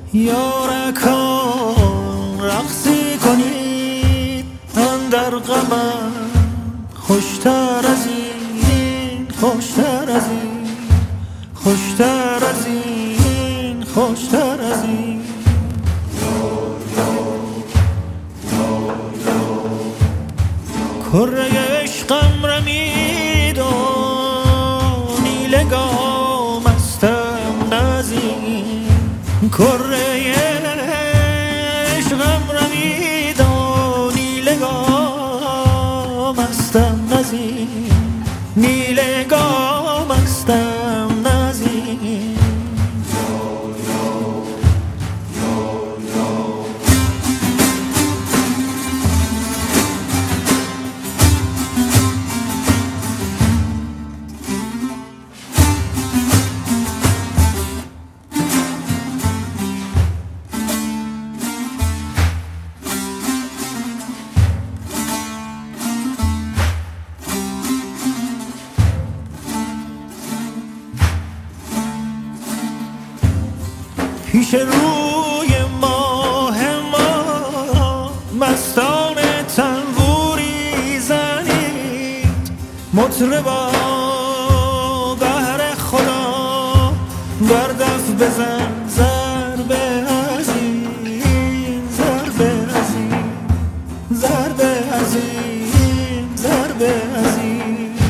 یارکان رقصی کنید اندر غمم، خوشتر از این، خوشتر از این، خوشتر از این، خوشتر از این. کره عشقم رمید و نیلگام استم نزین، کره عشقم رمید و نیلگام استم نزین، نیلگام استم نزین. پیش روی ماه ما مستان تنبوری زنید، مطربا بهر خدا بر دف بزن ضربه از این، ضربه از این، ضربه از این، ضربه از این.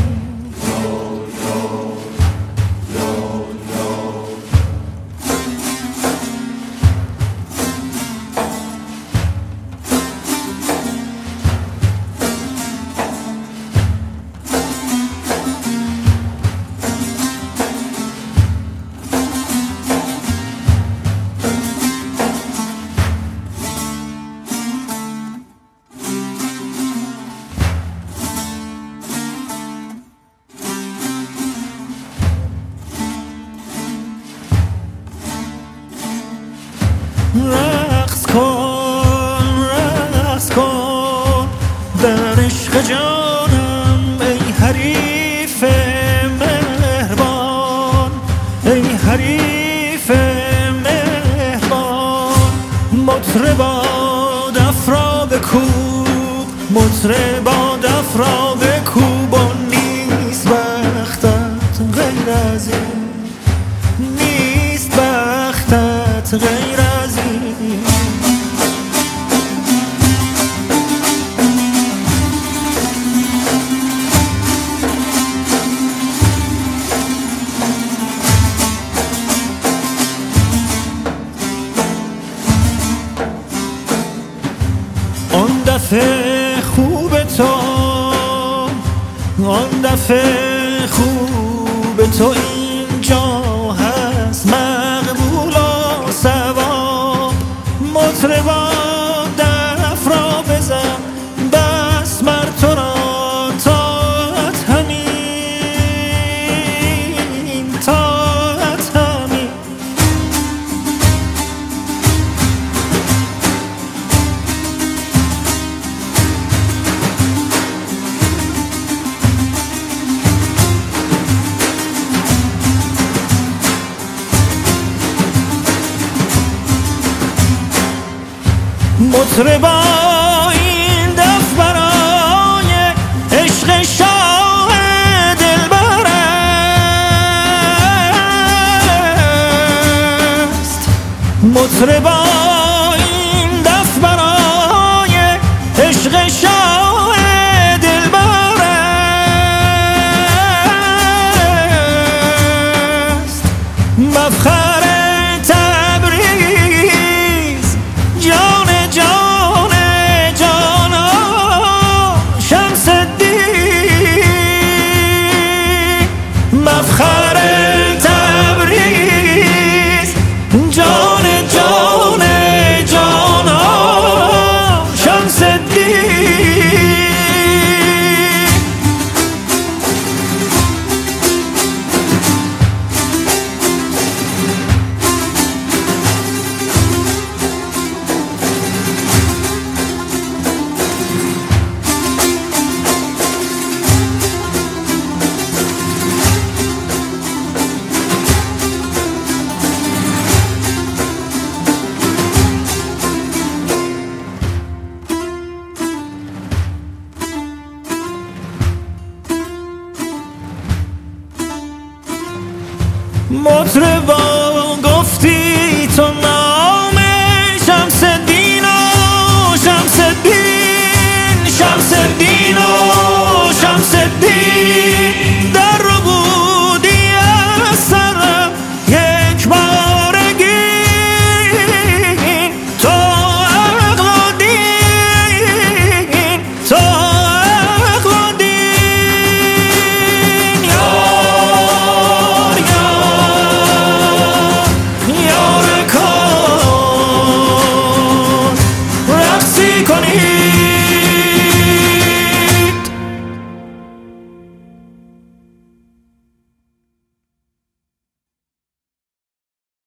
رقص کن، رقص کن در عشق جانم ای حریف مهربان، ای حریف مهربان. مطربا دف را بکوب، مطربا دف را بکوب و نیست بختت غیر از این، نیست بختت غیر از این. آن دفعه خوب تو، آن دفعه خوب تو اینجا هست مقبول و ثواب. مطربا دف را بزن بس مر تو را طاعت همین، طاعت همین. مطربا این دف برای عشق شاه دلبر است، مطربا این دف برای عشق شاه دلبر است. مفخر تبریز جان جان جان شمس الدین، مفخر تبریز جان جان مطربا گفتی